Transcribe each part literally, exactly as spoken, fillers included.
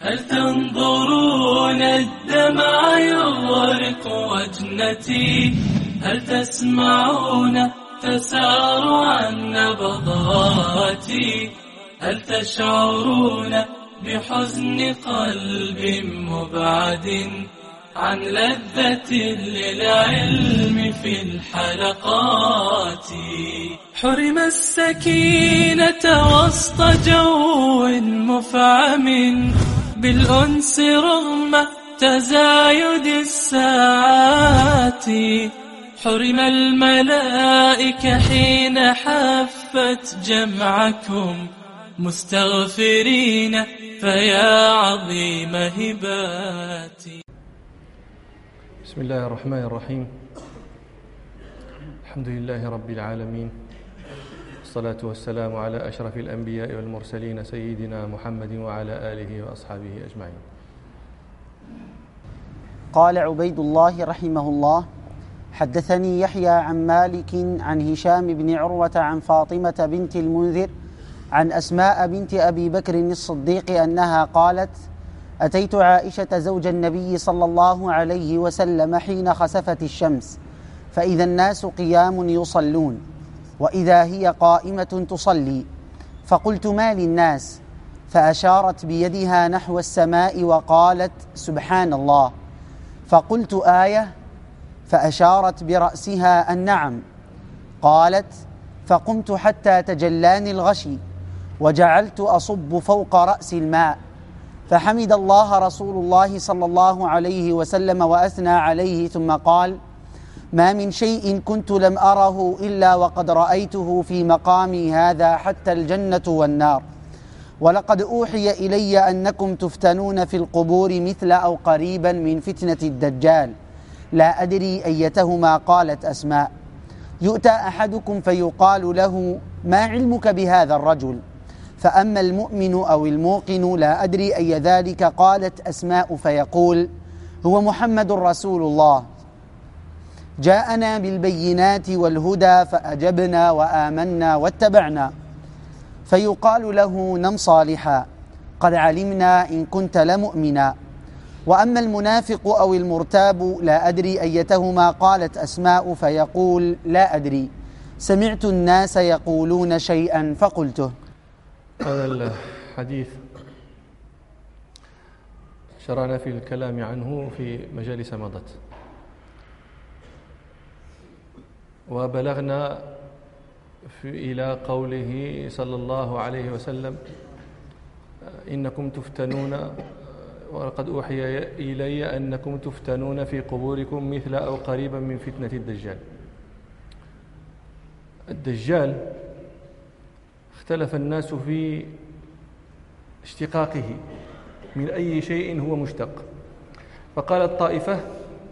هل تنظرون الدمع يغرق وجنتي؟ هل تسمعون تسارع النبضات؟ هل تشعرون بحزن قلب مبعد عن لذة للعلم في الحلقات؟ حرم السكينة وسط جو مفعم بالأنس رغم تزايد الساعات. حرم الملائكة حين حفت جمعكم مستغفرين فيا عظيم هباتي. بسم الله الرحمن الرحيم. الحمد لله رب العالمين، الصلاة والسلام على أشرف الأنبياء والمرسلين سيدنا محمد وعلى آله وأصحابه أجمعين. قال عبيد الله رحمه الله: حدثني يحيى عن مالك عن هشام بن عروة عن فاطمة بنت المنذر عن أسماء بنت أبي بكر الصديق أنها قالت: أتيت عائشة زوج النبي صلى الله عليه وسلم حين خسفت الشمس، فإذا الناس قيام يصلون وإذا هي قائمة تصلي، فقلت: ما للناس؟ فأشارت بيدها نحو السماء وقالت: سبحان الله. فقلت: آية؟ فأشارت برأسها النعم. قالت: فقمت حتى تجلاني الغشي وجعلت أصب فوق رأس الماء، فحمد الله رسول الله صلى الله عليه وسلم وأثنى عليه، ثم قال: ما من شيء كنت لم أره إلا وقد رأيته في مقامي هذا حتى الجنة والنار، ولقد أوحي إلي أنكم تفتنون في القبور مثل أو قريبا من فتنة الدجال، لا أدري أيتهما. قالت أسماء: يؤتى أحدكم فيقال له: ما علمك بهذا الرجل؟ فأما المؤمن أو الموقن لا أدري أي ذلك. قالت أسماء: فيقول: هو محمد رسول الله، جاءنا بالبينات والهدى فأجبنا وآمنا واتبعنا. فيقال له: نم صالحا، قد علمنا إن كنت لمؤمنا. وأما المنافق أو المرتاب لا أدري أيتهما. قالت أسماء: فيقول: لا أدري، سمعت الناس يقولون شيئا فقلته. هذا الحديث شرعنا في الكلام عنه في مجالس مضت، وبلغنا في إلى قوله صلى الله عليه وسلم: إنكم تفتنون ولقد أوحي إلي أنكم تفتنون في قبوركم مثل أو قريبا من فتنة الدجال. الدجال اختلف الناس في اشتقاقه، من أي شيء هو مشتق. فقالت طائفة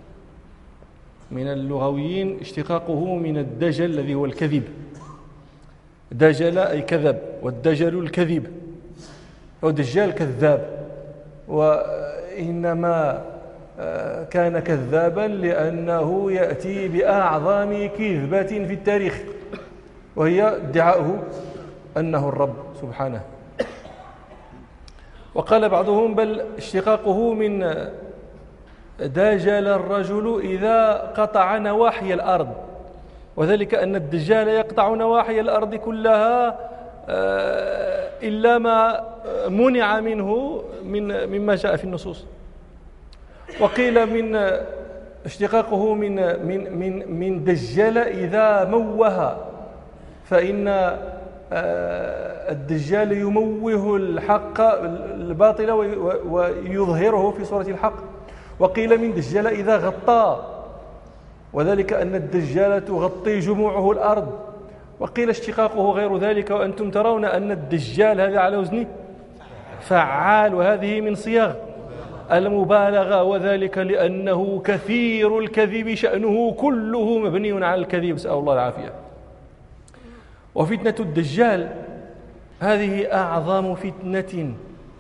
من اللغويين اشتقاقه من الدجل الذي هو الكذب، دجل أي كذب، والدجل الكذب، والدجال كذاب، وإنما كان كذابا لأنه يأتي بأعظم كذبة في التاريخ، وهي ادعاؤه أنه الرب سبحانه. وقال بعضهم: بل اشتقاقه من دجل الرجل إذا قطع نواحي الأرض، وذلك أن الدجال يقطع نواحي الأرض كلها إلا ما منع منه من مما جاء في النصوص. وقيل من اشتقاقه من من من من دجل إذا موه، فإن الدجال يموه الحق الباطل ويظهره في صورة الحق. وقيل من دجال إذا غطى، وذلك أن الدجال تغطي جموعه الأرض. وقيل اشتقاقه غير ذلك، وأنتم ترون أن الدجال هذا على وزن فعال، وهذه من صيغ المبالغة، وذلك لأنه كثير الكذب، شأنه كله مبني على الكذب، نسأل الله العافية. وفتنة الدجال هذه أعظم فتنة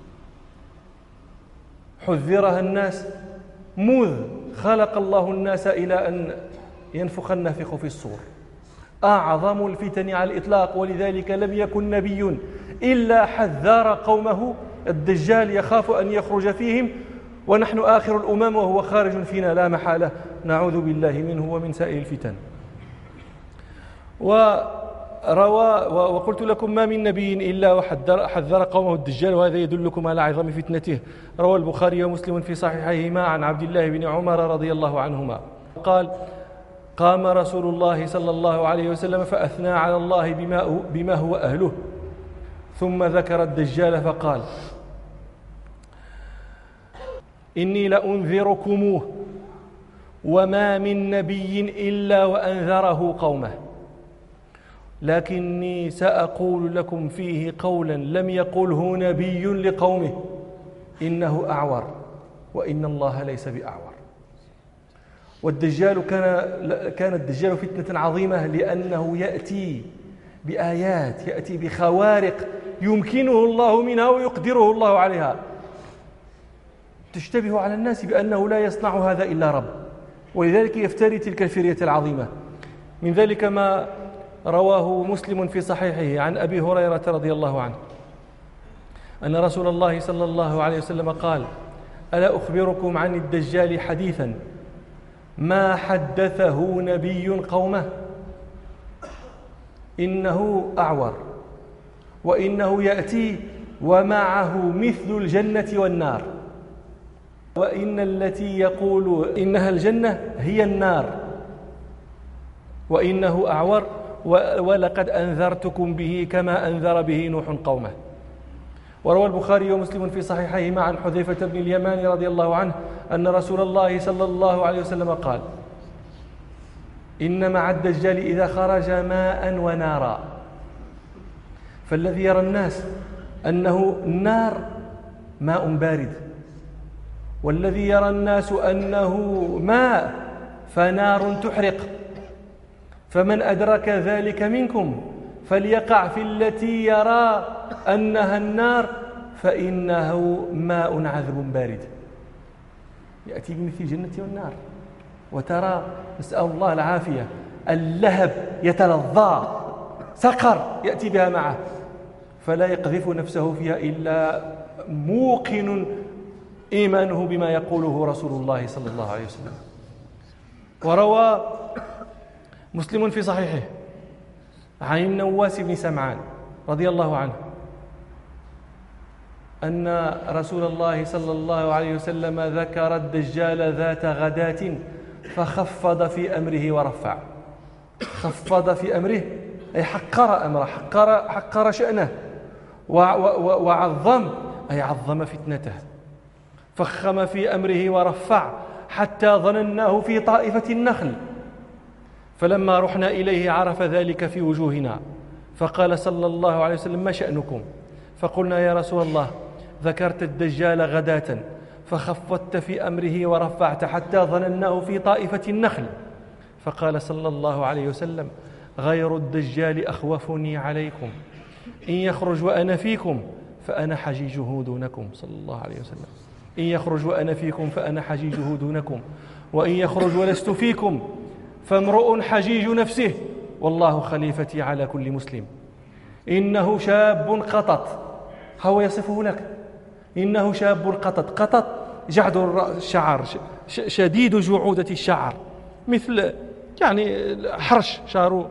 حذرها الناس مذ خلق الله الناس إلى أن ينفخ النافخ في الصور، أعظم الفتن على الإطلاق. ولذلك لم يكن نبي إلا حذر قومه الدجال يخاف أن يخرج فيهم ونحن آخر الأمم وهو خارج فينا لا محالة، نعوذ بالله منه ومن سائر الفتن. وروى وقلت لكم ما من نبي إلا وحذر حذر قومه الدجال، وهذا يدلكم على عظم فتنته. روى البخاري ومسلم في صحيحيهما عن عبد الله بن عمر رضي الله عنهما قال: قام رسول الله صلى الله عليه وسلم فأثنى على الله بما, بما هو أهله، ثم ذكر الدجال فقال: إني لأنذركموه وما من نبي إلا وأنذره قومه، لكني سأقول لكم فيه قولا لم يقله نبي لقومه، إنه أعور وإن الله ليس بأعور. والدجال كان كان الدجال فتنة عظيمة، لأنه يأتي بآيات، يأتي بخوارق يمكنه الله منها ويقدره الله عليها، تشتبه على الناس بأنه لا يصنع هذا إلا رب، ولذلك يفتري تلك الفرية العظيمة. من ذلك ما رواه مسلم في صحيحه عن أبي هريرة رضي الله عنه أن رسول الله صلى الله عليه وسلم قال: ألا أخبركم عن الدجال حديثا ما حدثه نبي قومه، إنه أعور وإنه يأتي ومعه مثل الجنة والنار، وإن التي يقول إنها الجنة هي النار، وإنه أعور ولقد أنذرتكم به كما أنذر به نوح قومه. وروى البخاري ومسلم في صحيحيهما عن حذيفة بن اليمان رضي الله عنه أن رسول الله صلى الله عليه وسلم قال: إن مع الدجال إذا خرج ماء ونارا، فالذي يرى الناس أنه النار ماء بارد، والذي يرى الناس أنه ماء فنار تحرق، فمن أدرك ذلك منكم فليقع في التي يرى أنها النار فإنه ماء عذب بارد. يأتي بمثل الجنة والنار، وترى نسأل الله العافية اللهب يتلظى، سقر يأتي بها معه، فلا يقذف نفسه فيها إلا موقن إيمانه بما يقوله رسول الله صلى الله عليه وسلم. وروى مسلم في صحيحه عن النواس بن سمعان رضي الله عنه أن رسول الله صلى الله عليه وسلم ذكر الدجال ذات غداة فخفض في أمره ورفع. خفض في أمره أي حقر أمره، حقر, حقر شأنه، وعظم أي عظم فتنته، فخم في أمره ورفع حتى ظنناه في طائفة النخل، فلما رحنا إليه عرف ذلك في وجوهنا، فقال صلى الله عليه وسلم: ما شأنكم؟ فقلنا: يا رسول الله ذكرت الدجال غداة فخفضت في أمره ورفعت حتى ظنناه في طائفة النخل. فقال صلى الله عليه وسلم: غير الدجال أخوفني عليكم، إن يخرج وأنا فيكم فأنا حجيجه دونكم. صلى الله عليه وسلم: إن يخرج وأنا فيكم فأنا حجيجه دونكم، وإن يخرج ولست فيكم فامرؤ حجيج نفسه والله خليفتي على كل مسلم. إنه شاب قطط، هو يصفه لك، إنه شاب قطط. قطط جعد الشعر، شديد جعودة الشعر، مثل يعني حرش شعره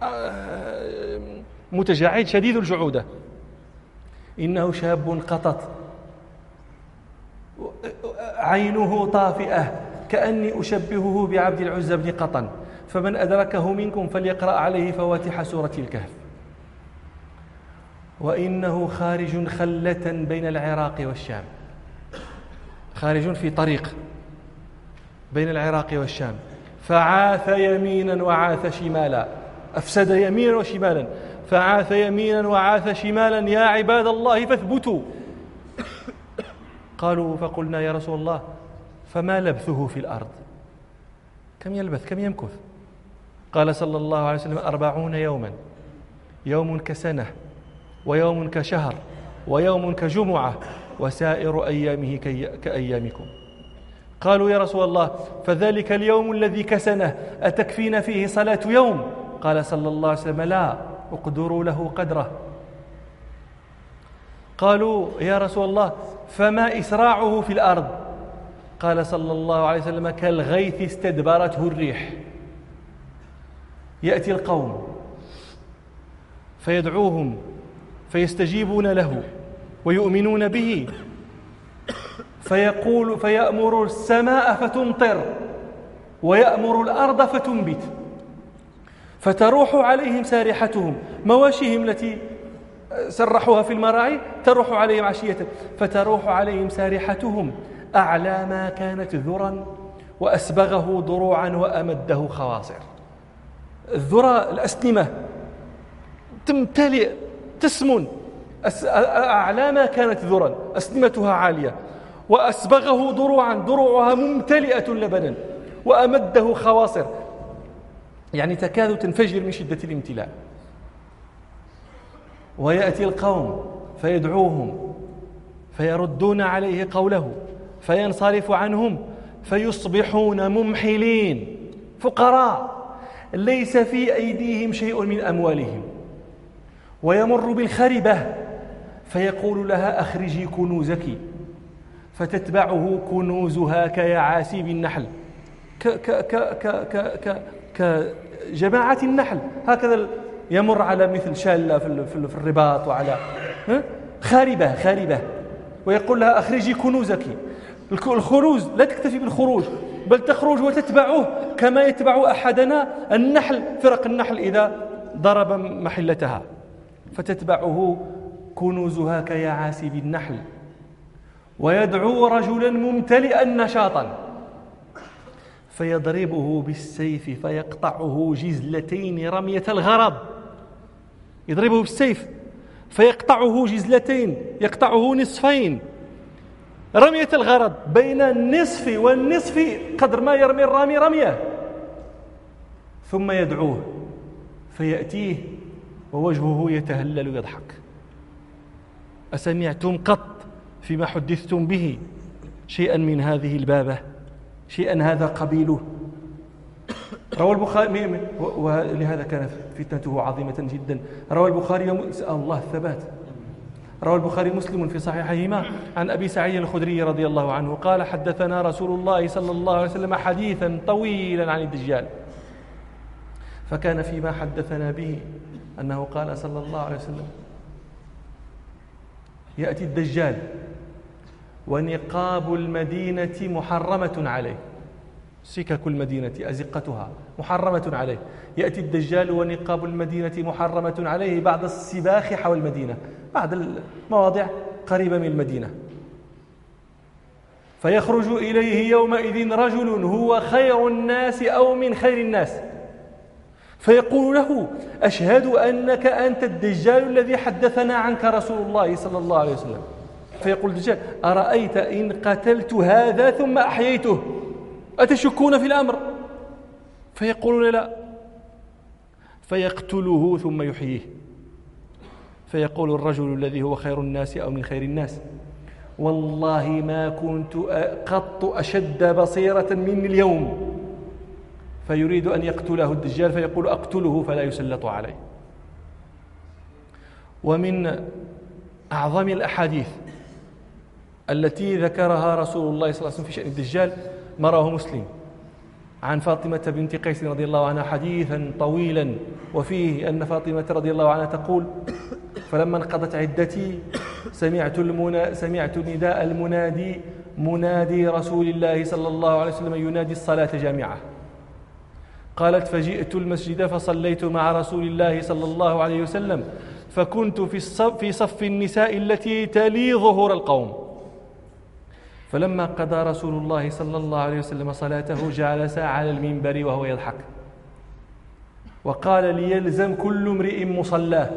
متجعد شديد الجعودة. إنه شاب قطط عينه طافئة كأني أشبهه بعبد العزى بن قطن، فمن أدركه منكم فليقرأ عليه فواتح سورة الكهف. وإنه خارج خلة بين العراق والشام، خارج في طريق بين العراق والشام، فعاث يمينا وعاث شمالا، أفسد يمينا وشمالا، فعاث يمينا وعاث شمالا، يا عباد الله فاثبتوا. قالوا: فقلنا: يا رسول الله فما لبثه في الأرض؟ كم يلبث، كم يمكث؟ قال صلى الله عليه وسلم: أربعون يوما، يوم كسنة، ويوم كشهر، ويوم كجمعة، وسائر أيامه كأيامكم. قالوا: يا رسول الله فذلك اليوم الذي كسنه أتكفينا فيه صلاة يوم؟ قال صلى الله عليه وسلم: لا، اقدروا له قدره. قالوا يا رسول الله فما إسراعه في الأرض؟ قال صلى الله عليه وسلم كالغيث استدبرته الريح. يأتي القوم فيدعوهم فيستجيبون له ويؤمنون به، فيقول فيأمر السماء فتمطر ويأمر الأرض فتنبت، فتروح عليهم سارحتهم، مواشيهم التي سرحوها في المراعي تروح عليهم عشية، فتروح عليهم سارحتهم أعلى ما كانت ذرا وأسبغه ضروعا وأمده خواصر. الذرة الأسنمة تمتلئ تسمن، أعلى ما كانت ذرا أسنمتها عالية، وأسبغه ضروعا ضروعها ممتلئة لبنا، وأمده خواصر يعني تكاد تنفجر من شدة الامتلاء. ويأتي القوم فيدعوهم فيردون عليه قوله فينصرف عنهم، فيصبحون ممحلين فقراء ليس في أيديهم شيء من أموالهم. ويمر بالخربة فيقول لها أخرجي كنوزك، فتتبعه كنوزها كيعاسيب النحل، كجماعة النحل هكذا، يمر على مثل شالة في الرباط وعلى خاربة خاربة، ويقول لها أخرجي كنوزك. الخروج لا تكتفي بالخروج بل تخرج وتتبعه كما يتبع أحدنا النحل، فرق النحل إذا ضرب محلتها، فتتبعه كنوزها كيعاسيب النحل. ويدعو رجلا ممتلئا نشاطا فيضربه بالسيف فيقطعه جزلتين رمية الغرض، يضربه بالسيف فيقطعه جزلتين، يقطعه نصفين رمية الغرض، بين النصف والنصف قدر ما يرمي الرامي رمية. ثم يدعوه فيأتيه ووجهه يتهلل يضحك. أسمعتم قط فيما حدثتم به شيئا من هذه البابة، شيئا هذا قبيله؟ روى البخاري، ولهذا كانت فتنته عظيمة جدا. روى البخاري، سأل الله الثبات، روى البخاري مسلم في صحيحهما عن أبي سعيد الخدري رضي الله عنه قال حدثنا رسول الله صلى الله عليه وسلم حديثا طويلا عن الدجال، فكان فيما حدثنا به أنه قال صلى الله عليه وسلم يأتي الدجال ونقاب المدينة محرمة عليه، سكك المدينة أزقتها محرمة عليه. يأتي الدجال ونقاب المدينة محرمة عليه بعد السباخ حول المدينة، بعد المواضع قريبة من المدينة، فيخرج إليه يومئذ رجل هو خير الناس أو من خير الناس، فيقول له أشهد أنك أنت الدجال الذي حدثنا عنك رسول الله صلى الله عليه وسلم. فيقول الدجال أرأيت إن قتلت هذا ثم أحييته أتشكون في الأمر؟ فيقولون لا، فيقتله ثم يحييه. فيقول الرجل الذي هو خير الناس أو من خير الناس والله ما كنت قط أشد بصيرة مني اليوم. فيريد أن يقتله الدجال فيقول أقتله فلا يسلط عليه. ومن أعظم الأحاديث التي ذكرها رسول الله صلى الله عليه وسلم في شأن الدجال ما رواه مسلم عن فاطمة بنت قيس رضي الله عنها حديثا طويلا، وفيه أن فاطمة رضي الله عنها تقول فلما انقضت عدتي سمعت, المنا سمعت نداء المنادي منادي رسول الله صلى الله عليه وسلم ينادي الصلاة جامعة. قالت فجئت المسجد فصليت مع رسول الله صلى الله عليه وسلم فكنت في الصف, في صف النساء التي تلي ظهور القوم. فلما قضى رسول الله صلى الله عليه وسلم صلاته جلس على المنبر وهو يضحك وقال ليلزم كل امرئ مصلاه.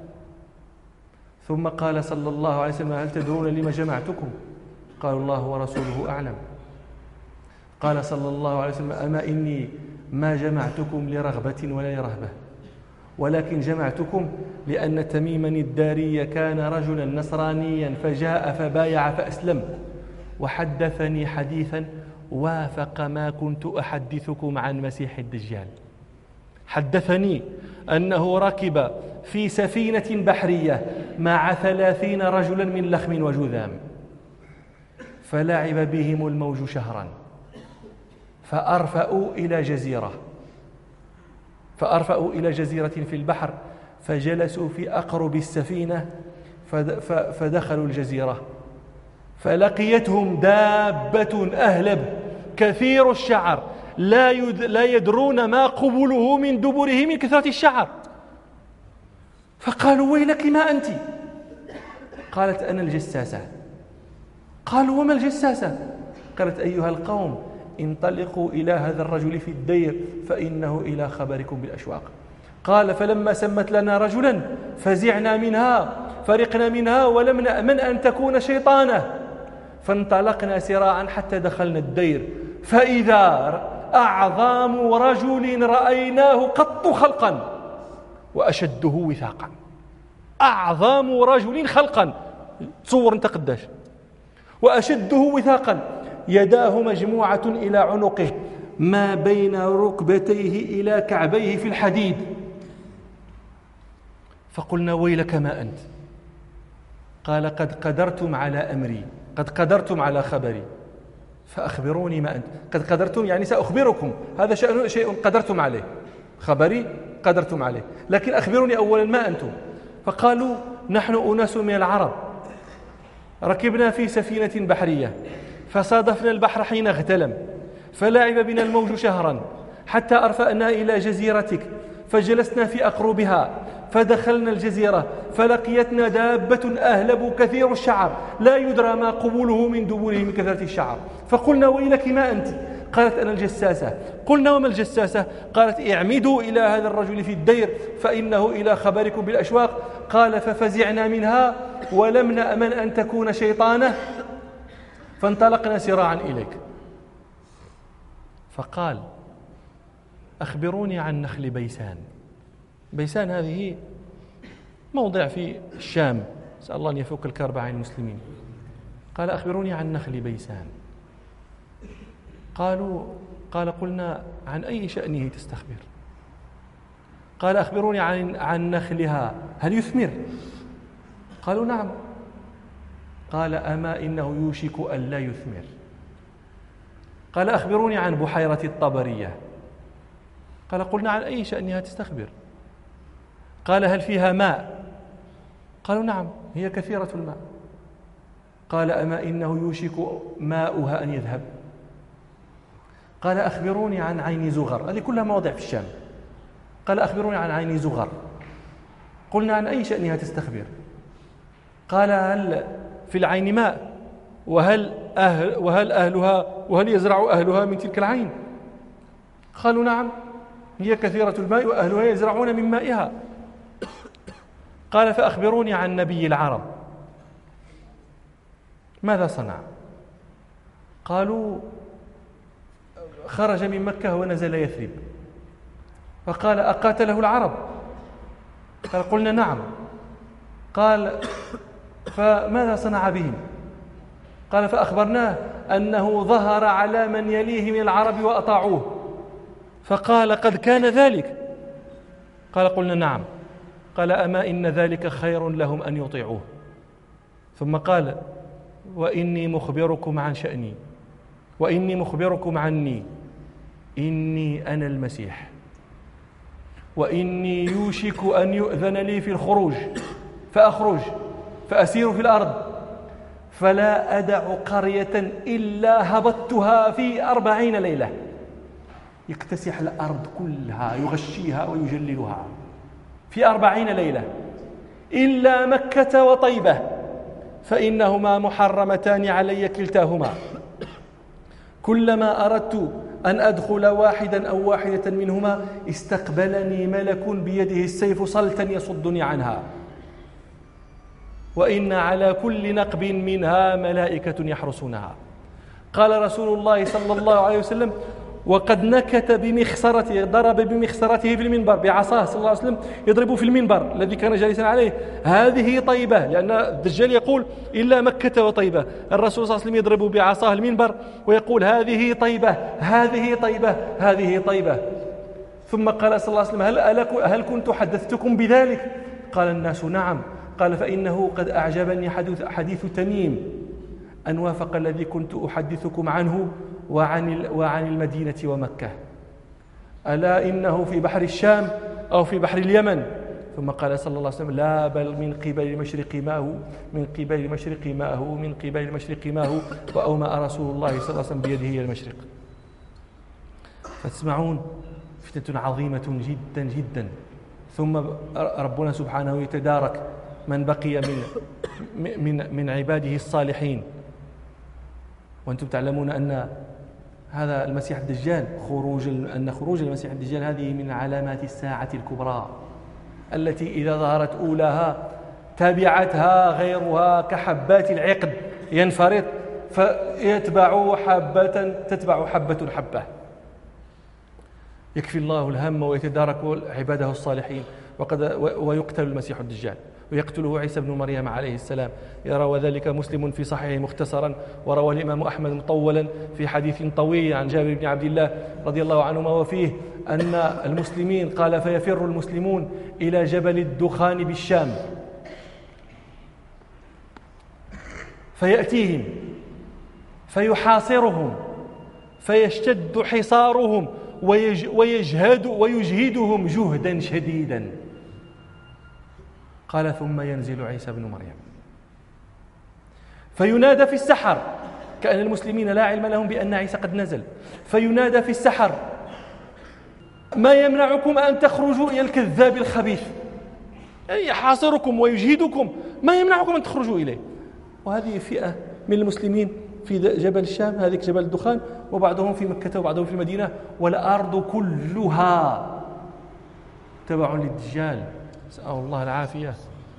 ثم قال صلى الله عليه وسلم هل تدرون لما جمعتكم؟ قالوا الله ورسوله أعلم. قال صلى الله عليه وسلم أما إني ما جمعتكم لرغبة ولا لرهبة، ولكن جمعتكم لأن تميما الداري كان رجلا نصرانيا فجاء فبايع فأسلم وحدثني حديثا وافق ما كنت أحدثكم عن مسيح الدجال. حدثني أنه ركب في سفينة بحرية مع ثلاثين رجلا من لخم وجذام، فلعب بهم الموج شهرا، فأرفأوا إلى جزيرة فأرفأوا إلى جزيرة في البحر، فجلسوا في أقرب السفينة، فدخلوا الجزيرة، فلقيتهم دابة أهلب كثير الشعر لا لا يدرون ما قبله من دبره من كثرة الشعر، فقالوا ويلك ما أنت؟ قالت أنا الجساسة. قالوا وما الجساسة؟ قالت أيها القوم انطلقوا إلى هذا الرجل في الدير فإنه إلى خبركم بالأشواق. قال فلما سمت لنا رجلا فزعنا منها فرقنا منها ولم نأمن أن تكون شيطانة، فانطلقنا سراعا حتى دخلنا الدير، فإذا أعظم رجل رأيناه قط خلقا وأشده وثاقا. أعظم رجل خلقا، تصور انت قداش، وأشده وثاقا، يداه مجموعة إلى عنقه ما بين ركبتيه إلى كعبيه في الحديد. فقلنا ويلك ما أنت؟ قال قد قدرتم على أمري، قد قدرتم على خبري، فأخبروني ما أنت. قد قدرتم يعني سأخبركم، هذا شيء, شيء قدرتم عليه، خبري قدرتم عليه، لكن أخبروني أولا ما أنتم. فقالوا نحن أناس من العرب ركبنا في سفينة بحرية فصادفنا البحر حين اغتلم، فلعب بنا الموج شهرا حتى أرفأنا إلى جزيرتك، فجلسنا في أقربها، فدخلنا الجزيرة فلقيتنا دابة أهلب كثير الشعر لا يدرى ما قبوله من دبوره من كثرة الشعر، فقلنا ويلك ما أنت؟ قالت أنا الجساسة. قلنا وما الجساسة؟ قالت اعمدوا إلى هذا الرجل في الدير فإنه إلى خبركم بالأشواق. قال ففزعنا منها ولم نأمن أن تكون شيطانة، فانطلقنا سراعا إليك. فقال أخبروني عن نخل بيسان. بيسان هذه موضع في الشام، نسأل الله أن يفك الكرب عن المسلمين. قال أخبروني عن نخل بيسان. قالوا قال قلنا عن أي شأنه تستخبر؟ قال أخبروني عن عن نخلها، هل يثمر؟ قالوا نعم. قال أما إنه يوشك أن لا يثمر. قال أخبروني عن بحيرة الطبرية. قال قلنا عن أي شأنها تستخبر؟ قال هل فيها ماء؟ قالوا نعم هي كثيرة الماء. قال أما إنه يوشك ماؤها أن يذهب. قال أخبروني عن عين زغر، هذه كلها مواضع في الشام. قال أخبروني عن عين زغر. قلنا عن أي شأنها تستخبر؟ قال هل في العين ماء؟ وهل أهل وهل أهلها وهل يزرع أهلها من تلك العين؟ قالوا نعم هي كثيرة الماء وأهلها يزرعون من مائها. قال فأخبروني عن نبي العرب، ماذا صنع؟ قالوا خرج من مكة ونزل يثرب. فقال أقاتله العرب؟ قال قلنا نعم. قال فماذا صنع بهم؟ قال فأخبرناه أنه ظهر على من يليه من العرب وأطاعوه. فقال قد كان ذلك؟ قال قلنا نعم. قال أما إن ذلك خير لهم أن يطيعوه. ثم قال وإني مخبركم عن شأني وإني مخبركم عني، إني أنا المسيح، وإني يوشك أن يؤذن لي في الخروج فأخرج فأسير في الأرض، فلا أدع قرية إلا هبطتها في أربعين ليلة. يكتسح الأرض كلها يغشيها ويجللها في أربعين ليلة إلا مكة وطيبة، فإنهما محرمتان علي كلتاهما. كلما أردت أن أدخل واحدا أو واحدة منهما استقبلني ملك بيده السيف صلتا يصدني عنها، وإن على كل نقب منها ملائكة يحرسونها. قال رسول الله صلى الله عليه وسلم وقد نكت بمخصرته، ضرب بمخصرته في المنبر بعصاه صلى الله عليه وسلم يضرب في المنبر الذي كان جالسا عليه، هذه طيبة، لأن الدجال يقول إلا مكة وطيبة، الرسول صلى الله عليه وسلم يضرب بعصاه المنبر ويقول هذه طيبة هذه طيبة هذه طيبة. ثم قال صلى الله عليه وسلم هل, هل كنت حدثتكم بذلك؟ قال الناس نعم. قال فإنه قد أعجبني حديث, حديث تميم أن وافق الذي كنت أحدثكم عنه وعن, وعن المدينة ومكة، ألا إنه في بحر الشام أو في بحر اليمن. ثم قال صلى الله عليه وسلم لا بل من قبل المشرق ماءه من قبل المشرق ماءه من قبل المشرق ماءه وأومأ رسول الله صلى الله عليه وسلم بيده إلى المشرق. فتسمعون فتنة عظيمة جدا جدا. ثم ربنا سبحانه يتدارك من بقي من من من عباده الصالحين. وأنتم تعلمون أن هذا المسيح الدجال خروج أن خروج المسيح الدجال هذه من علامات الساعة الكبرى التي إذا ظهرت أولاها تبعتها غيرها كحبات العقد ينفرط فيتبع حبة تتبع حبة حبة. يكفي الله الهم ويتدارك عباده الصالحين. وقد ويقتل المسيح الدجال ويقتله عيسى بن مريم عليه السلام. يروى ذلك مسلم في صحيحه مختصرا، وروى الإمام أحمد مطولا في حديث طويل عن جابر بن عبد الله رضي الله عنهما وفيه أن المسلمين قال فيفر المسلمون إلى جبل الدخان بالشام فيأتيهم فيحاصرهم فيشتد حصارهم ويجهد ويجهدهم جهدا شديدا. قال ثم ينزل عيسى بن مريم فينادى في السحر، كأن المسلمين لا علم لهم بأن عيسى قد نزل، فينادى في السحر ما يمنعكم أن تخرجوا إلى الكذاب الخبيث، أي يحاصركم ويجهدكم، ما يمنعكم أن تخرجوا إليه. وهذه فئة من المسلمين في جبل الشام، هذيك جبل الدخان، وبعضهم في مكة وبعضهم في المدينة، والأرض كلها تبع للدجال، نسأل الله العافية.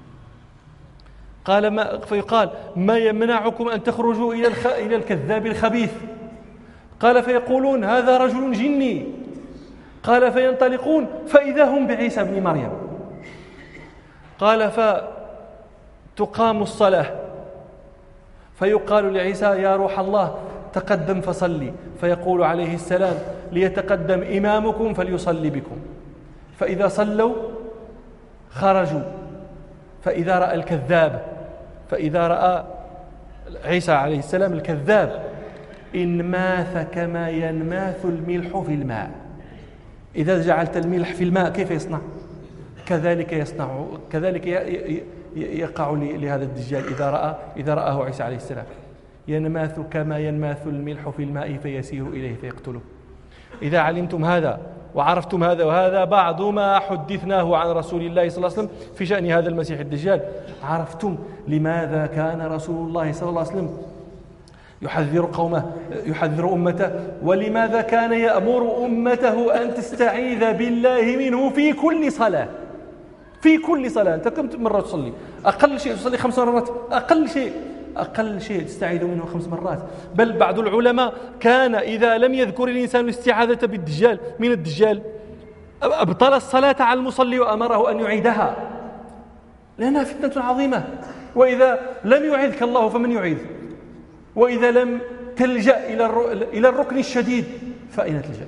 قال ما فيقال ما يمنعكم أن تخرجوا إلى الخ... إلى الكذاب الخبيث. قال فيقولون هذا رجل جني. قال فينطلقون فإذا هم بعيسى بن مريم. قال فتقام الصلاة فيقال لعيسى يا روح الله تقدم فصلي، فيقول عليه السلام ليتقدم إمامكم فليصلي بكم. فإذا صلوا خرجوا، فإذا رأى الكذاب فإذا رأى عيسى عليه السلام الكذاب انماث كما ينماث الملح في الماء. إذا جعلت الملح في الماء كيف يصنع؟ كذلك يصنع كذلك يقع لهذا الدجال إذا رأى إذا رآه عيسى عليه السلام، ينماث كما ينماث الملح في الماء فيسير إليه فيقتله. إذا علمتم هذا وعرفتم هذا، وهذا بعض ما حدثناه عن رسول الله صلى الله عليه وسلم في شأن هذا المسيح الدجال، عرفتم لماذا كان رسول الله صلى الله عليه وسلم يحذر قومه يحذر أمته، ولماذا كان يأمر أمته أن تستعيذ بالله منه في كل صلاة. في كل صلاة أنت كم مرة تصلي؟ أقل شيء تصلي خمس مرات، أقل شيء أقل شيء تستعيذ منه خمس مرات. بل بعض العلماء كان إذا لم يذكر الإنسان الاستعاذة بالدجال من الدجال أبطل الصلاة على المصلي وأمره أن يعيدها، لأنها فتنة عظيمة. وإذا لم يعيذك الله فمن يعيذ؟ وإذا لم تلجأ إلى الركن الشديد فأين تلجأ؟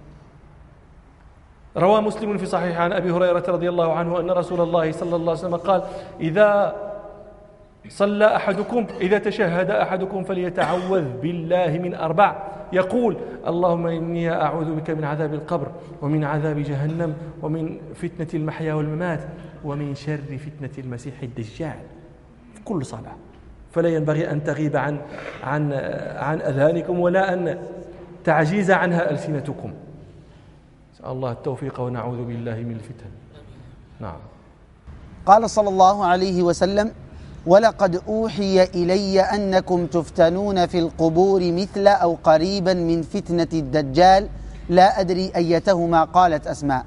روى مسلم في صحيح عن أبي هريرة رضي الله عنه أن رسول الله صلى الله عليه وسلم قال إذا صلى أحدكم إذا تشهد أحدكم فليتعوذ بالله من أربع، يقول اللهم إني أعوذ بك من عذاب القبر ومن عذاب جهنم ومن فتنة المحيا والممات ومن شر فتنة المسيح الدجال، في كل صلاة. فلا ينبغي أن تغيب عن عن عن أذهانكم ولا أن تعجيز عنها ألسنتكم. نسأل الله التوفيق ونعوذ بالله من الفتن. نعم. قال صلى الله عليه وسلم ولقد أوحي إلي أنكم تفتنون في القبور مثل أو قريبا من فتنة الدجال لا أدري أيتهما. قالت أسماء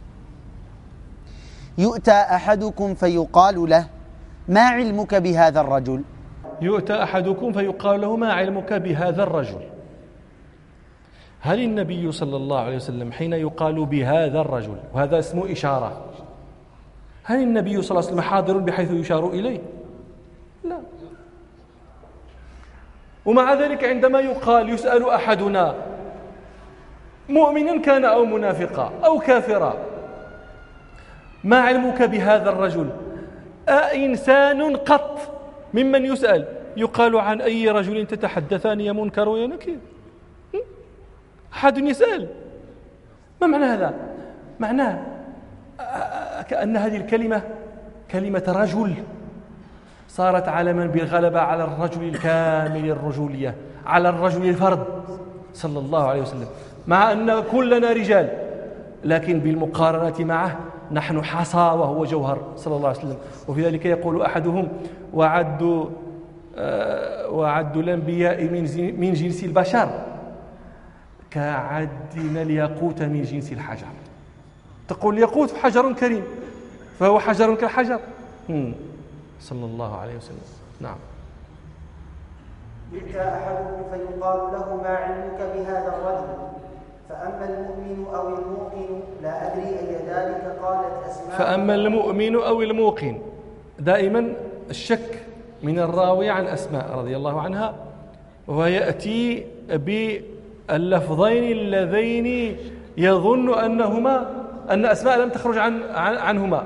يؤتى أحدكم فيقال له ما علمك بهذا الرجل؟ يؤتى أحدكم فيقال له ما علمك بهذا الرجل. هل النبي صلى الله عليه وسلم حين يقال بهذا الرجل، وهذا اسمه إشارة، هل النبي صلى الله عليه وسلم حاضر بحيث يشار إليه؟ لا. ومع ذلك عندما يقال يسأل أحدنا مؤمنا كان أو منافقا أو كافرا ما علمك بهذا الرجل، أإنسان قط ممن يسأل يقال عن أي رجل تتحدثان يا منكر ويا نكير؟ أحد يسأل؟ ما معنى هذا؟ معناه كأن هذه الكلمة كلمة رجل صارت علما بالغلبة على الرجل الكامل الرجولية، على الرجل الفرد صلى الله عليه وسلم، مع أن كلنا رجال، لكن بالمقارنة معه نحن حصى وهو جوهر صلى الله عليه وسلم. وفي ذلك يقول أحدهم: وعد آه وعد الأنبياء من من جنس البشر كعدنا الياقوت من جنس الحجر. تقول الياقوت حجر كريم، فهو حجر كالحجر صلى الله عليه وسلم. نعم. يؤتى أحدهم فيقال له: ما علمك بهذا الرجل؟ فأما المؤمن أو الموقن لا أدري أي ذلك قالت أسماء. فأما المؤمن أو الموقن، دائما الشك من الراوي عن أسماء رضي الله عنها، ويأتي باللفظين اللذين يظن أنهما أن أسماء لم تخرج عن عنهما.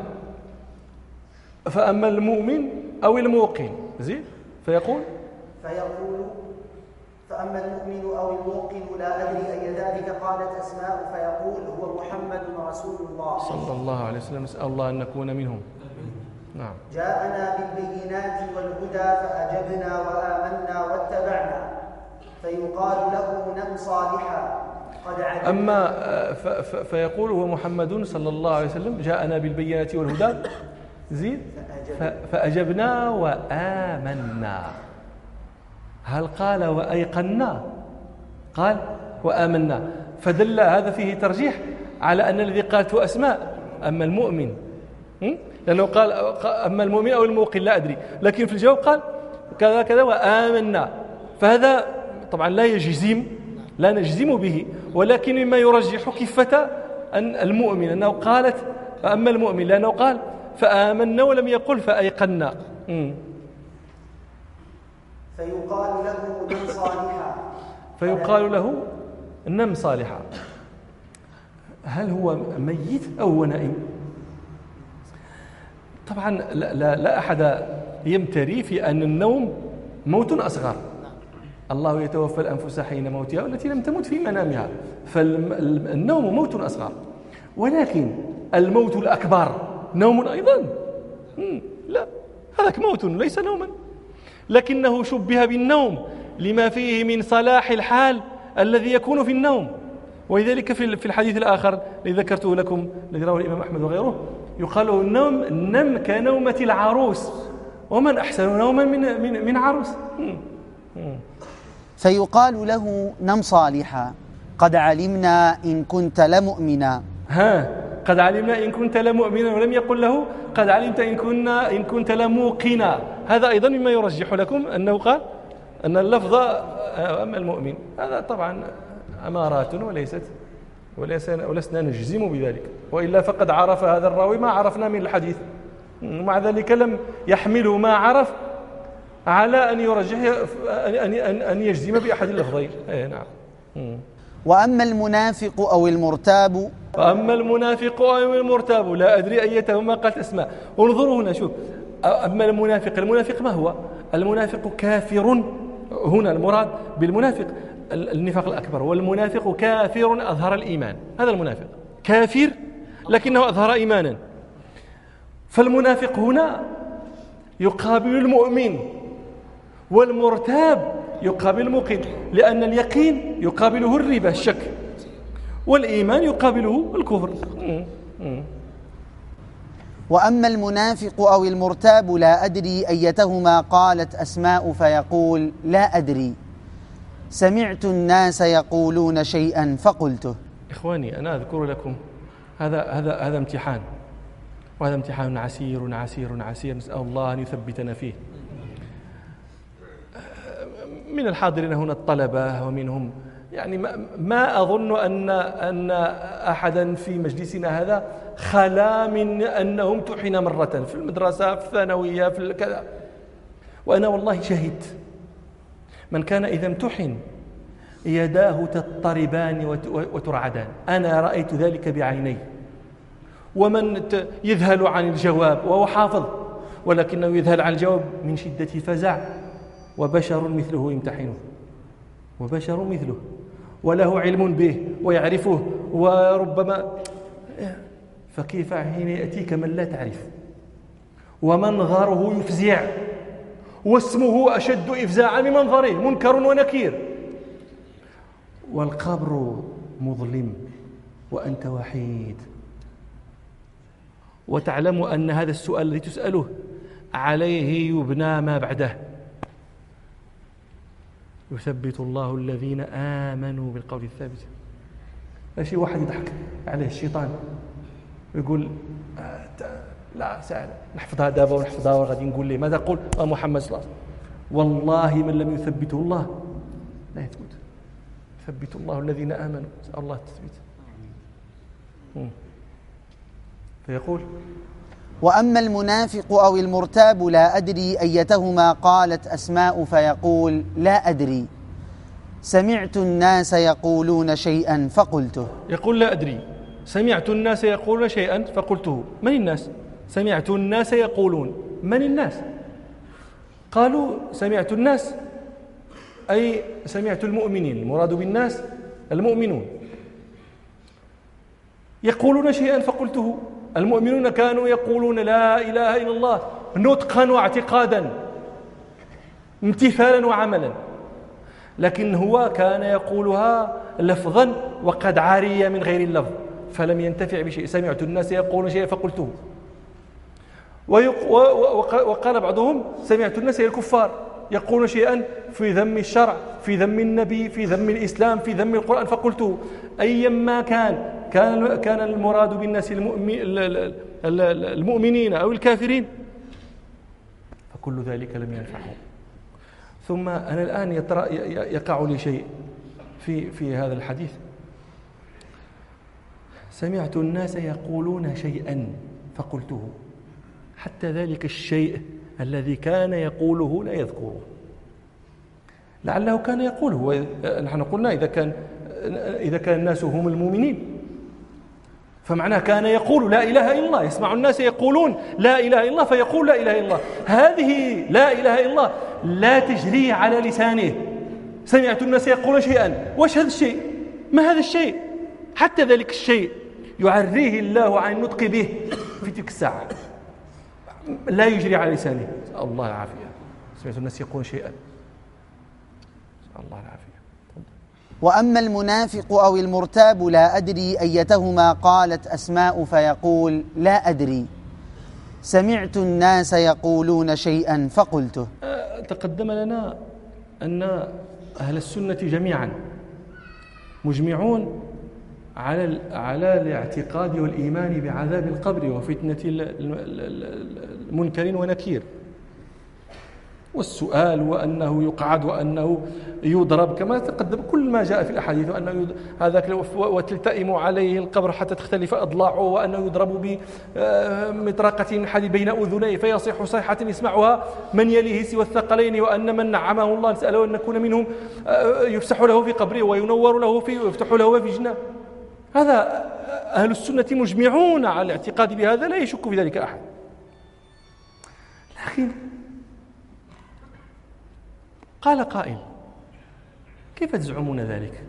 فأما المؤمن أو الموقن زين فيقول فيقول فأما المؤمن أو الموقن لا أدري أي ذلك قالت أسماء، فيقول: هو محمد رسول الله صلى الله عليه وسلم. نسأل الله أن نكون منهم. نعم. جاءنا بالبينات والهدى فأجبنا وآمنا واتبعنا، فيقال له: نم صالحا قد علمنا. أما فيقول: هو محمد صلى الله عليه وسلم جاءنا بالبينات والهدى زين فأجبنا وآمنا. هل قال وأيقنا؟ قال وآمنا، فدل هذا فيه ترجيح على أن الذي قالته أسماء. أما المؤمن، لأنه قال أما المؤمن أو الموقن لا أدري، لكن في الجواب قال كذا كذا وآمنا، فهذا طبعا لا يجزم لا نجزم به، ولكن مما يرجح كفة أن المؤمن أنه قالت أما المؤمن، لأنه قال فآمنا ولم يقل فأيقنا. فيقال له: نم صالحا. فيقال له نم صالحا. هل هو ميت أو هو نائم؟ طبعا لا, لا, لا أحد يمتري في أن النوم موت أصغر. الله يتوفى الأنفس حين موتها والتي لم تمت في منامها، فالنوم موت أصغر. ولكن الموت الأكبر نوم أيضا؟ لا، هذاك موت ليس نوما، لكنه شبه بالنوم لما فيه من صلاح الحال الذي يكون في النوم. ولذلك في الحديث الآخر الذي ذكرته لكم الذي رواه الإمام أحمد وغيره يقال له: النوم نم كنومة العروس، ومن أحسن نوما من من من عروس. فيقال له: نم صالحا قد علمنا إن كنت لمؤمنا. ها قد علمنا إن كنت لمؤمنا، ولم يقل له قد علمت إن كنا إن كنت لموقنا. هذا أيضا مما يرجح لكم أنه قال أن اللفظ أما المؤمن. هذا طبعا أمارات وليست ولسنا نجزم بذلك، وإلا فقد عرف هذا الراوي ما عرفنا من الحديث، ومع ذلك لم يحمله ما عرف على أن يرجح أن أن يجزم بأحد اللفظين. أي نعم. وأما المنافق أو المرتاب وأما المنافق أو المرتاب لا أدري أيتهما قالت أسماء. انظروا هنا، شوف. أما المنافق، المنافق ما هو؟ المنافق كافر. هنا المراد بالمنافق النفاق الأكبر، والمنافق كافر أظهر الإيمان. هذا المنافق كافر لكنه أظهر إيمانا. فالمنافق هنا يقابل المؤمن، والمرتاب يقابل الموقن، لأن اليقين يقابله الريبة الشك، والإيمان يقابله الكفر. وأما المنافق أو المرتاب لا أدري أيتهما قالت أسماء، فيقول: لا أدري، سمعت الناس يقولون شيئا فقلته. إخواني، أنا أذكر لكم هذا هذا هذا امتحان، وهذا امتحان عسير عسير عسير، نسأل الله أن يثبتنا فيه. من الحاضرين هنا الطلبة ومنهم، يعني ما, ما أظن أن أن أحدا في مجلسنا هذا خلا من أنه امتحن مرة في المدرسة، في الثانوية، في كذا. وأنا والله شهدت من كان إذا امتحن يداه تضطربان وترعدان. أنا رأيت ذلك بعيني. ومن يذهل عن الجواب وهو حافظ، ولكنه يذهل عن الجواب من شدة فزع، وبشر مثله يمتحنه، وبشر مثله وله علم به ويعرفه وربما، فكيف حين يأتيك من لا تعرف ومنظره يفزع واسمه أشد إفزاعا من منظره، منكر ونكير، والقبر مظلم وأنت وحيد، وتعلم أن هذا السؤال الذي تسأله عليه يبنى ما بعده. يثبت الله الذين آمنوا بالقول الثابت. ماشي واحد يضحك عليه الشيطان ويقول آه لا سهل نحفظها دابا ونحفظها وغادي نقول ليه ماذا قل آه محمد صلى الله عليه وسلم. والله من لم يثبته الله لا يثبت. ثبت الله الذين آمنوا، نسأل الله التثبيت. فيقول: وأما المنافق أو المرتاب لا أدري أيتهما قالت أسماء فيقول لا أدري سمعت الناس يقولون شيئا فقلته. يقول لا أدري سمعت الناس يقولون شيئا فقلته. من الناس؟ سمعت الناس يقولون. من الناس؟ قالوا سمعت الناس أي سمعت المؤمنين، المراد بالناس المؤمنون. يقولون شيئا فقلته. المؤمنون كانوا يقولون لا إله إلا الله نطقا واعتقادا امتثالا وعملا، لكن هو كان يقولها لفظا وقد عارية من غير اللفظ، فلم ينتفع بشيء. سمعت الناس يقولون شيئا فقلته. وقال بعضهم سمعت الناس الكفار يقولون شيئا في ذم الشرع، في ذم النبي، في ذم الإسلام، في ذم القرآن فقلته. أيما كان كان كان المراد بالناس المؤمنين أو الكافرين، فكل ذلك لم ينفعهم. ثم أنا الآن يقع لي شيء في في هذا الحديث. سمعت الناس يقولون شيئا فقلته، حتى ذلك الشيء الذي كان يقوله لا يذكره، لعله كان يقوله. نحن قلنا إذا كان إذا كان الناس هم المؤمنين فمعناه كان يقول لا إله إلا الله. يسمع الناس يقولون لا إله إلا الله فيقول لا إله إلا الله. هذه لا إله إلا الله لا تجري على لسانه. سمعت الناس يقولون شيئا، وش هذا الشيء؟ ما هذا الشيء؟ حتى ذلك الشيء يعريه الله عن النطق به في تلك الساعة، لا يجري على لسانه. الله العافية. سمعت الناس يقولون شيئا، الله العافية. وأما المنافق أو المرتاب لا أدري أيتهما قالت أسماء فيقول لا أدري سمعت الناس يقولون شيئا فقلته. تقدم لنا أن أهل السنة جميعا مجمعون على على الاعتقاد والإيمان بعذاب القبر وفتنة المنكر ونكير، والسؤال وأنه يقعد وأنه يضرب كما تقدم كل ما جاء في الأحاديث، وأنه هذاك وتلتئم عليه القبر حتى تختلف أضلاعه، وأنه يضرب بمطرقة من حديد بين أذنيه فيصيح صيحة يسمعها من يليه سوى الثقلين، وأن من نعمه الله نسأله أن نكون منهم يفسح له في قبره وينور له فيه ويفتح له في جنة. هذا أهل السنة مجمعون على الاعتقاد بهذا، لا يشك في ذلك أحد. لكن قال قائل: كيف تزعمون ذلك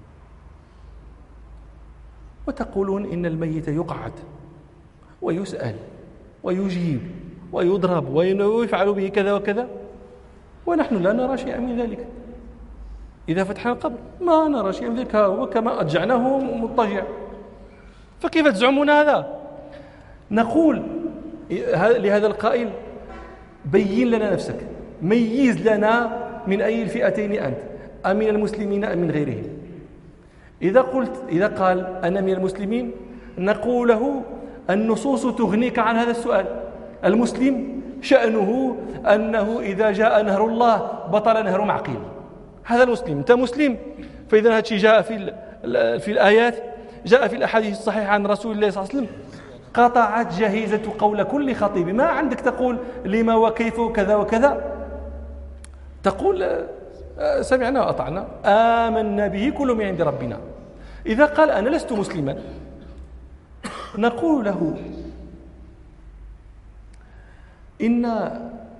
وتقولون إن الميت يقعد ويسأل ويجيب ويضرب ويفعل به كذا وكذا، ونحن لا نرى شيئا من ذلك؟ إذا فتحنا القبر ما نرى شيئا من ذلك، وكما أرجعناه مضطجع، فكيف تزعمون هذا؟ نقول لهذا القائل: بين لنا نفسك، ميز لنا من أي الفئتين أنت، أمن المسلمين أم من غيرهم؟ إذا قلت إذا قال أنا من المسلمين نقول له النصوص تغنيك عن هذا السؤال. المسلم شأنه أنه إذا جاء نهر الله بطل نهر معقيل. هذا المسلم. أنت مسلم، فإذا هذا الشيء جاء في في الآيات، جاء في الأحاديث الصحيحة عن رسول الله صلى الله عليه وسلم، قطعت جهيزة قول كل خطيب. ما عندك تقول لما وكيف وكذا وكذا، تقول سمعنا وأطعنا آمنا به كل من عند ربنا. إذا قال أنا لست مسلما نقول له إن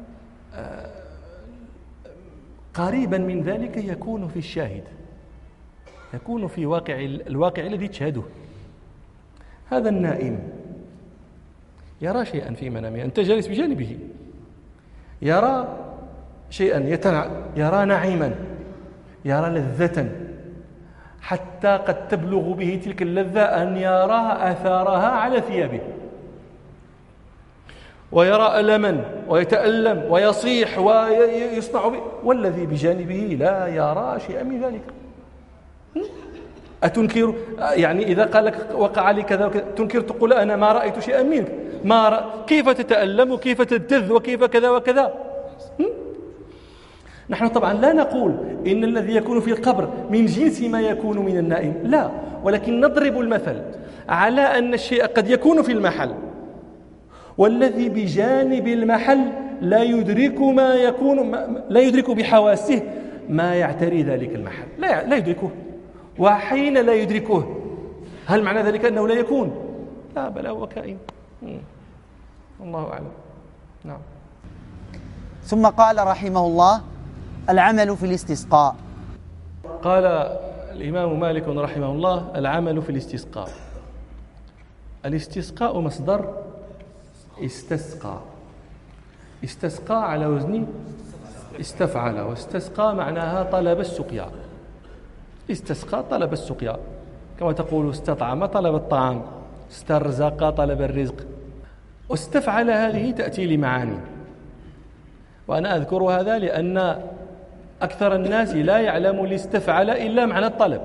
قريبا من ذلك يكون في الشاهد، يكون في واقع الواقع الذي تشهده. هذا النائم يرى شيئا في منامه، أنت جالس بجانبه، يرى شيئا يتنع... يرى نعيما، يرى لذة، حتى قد تبلغ به تلك اللذة أن يرى أثارها على ثيابه، ويرى ألما ويتألم ويصيح ويصنع به، والذي بجانبه لا يرى شيئا من ذلك. أتنكر؟ يعني إذا قال لك وقع لي كذا وكذا تنكر، تقول أنا ما رأيت شيئا منك، ما رأ... كيف تتألم وكيف تلتذ وكيف كذا وكذا. نحن طبعا لا نقول إن الذي يكون في القبر من جنس ما يكون من النائم، لا، ولكن نضرب المثل على أن الشيء قد يكون في المحل، والذي بجانب المحل لا يدرك ما يكون ما لا يدرك بحواسه ما يعتري ذلك المحل، لا لا يدركه. وحين لا يدركه هل معنى ذلك أنه لا يكون؟ لا، بل هو كائن. الله أعلم. نعم. ثم قال رحمه الله: العمل في الاستسقاء. قال الإمام مالك رحمه الله: العمل في الاستسقاء. الاستسقاء مصدر استسقى، استسقى على وزن استفعل، واستسقى معناها طلب السقيا. استسقى طلب السقيا، كما تقول استطعم طلب الطعام، استرزق طلب الرزق. واستفعل هذه تأتي لمعاني، وأنا أذكر هذا لأن أكثر الناس لا يعلم الاستفعل إلا معنى الطلب.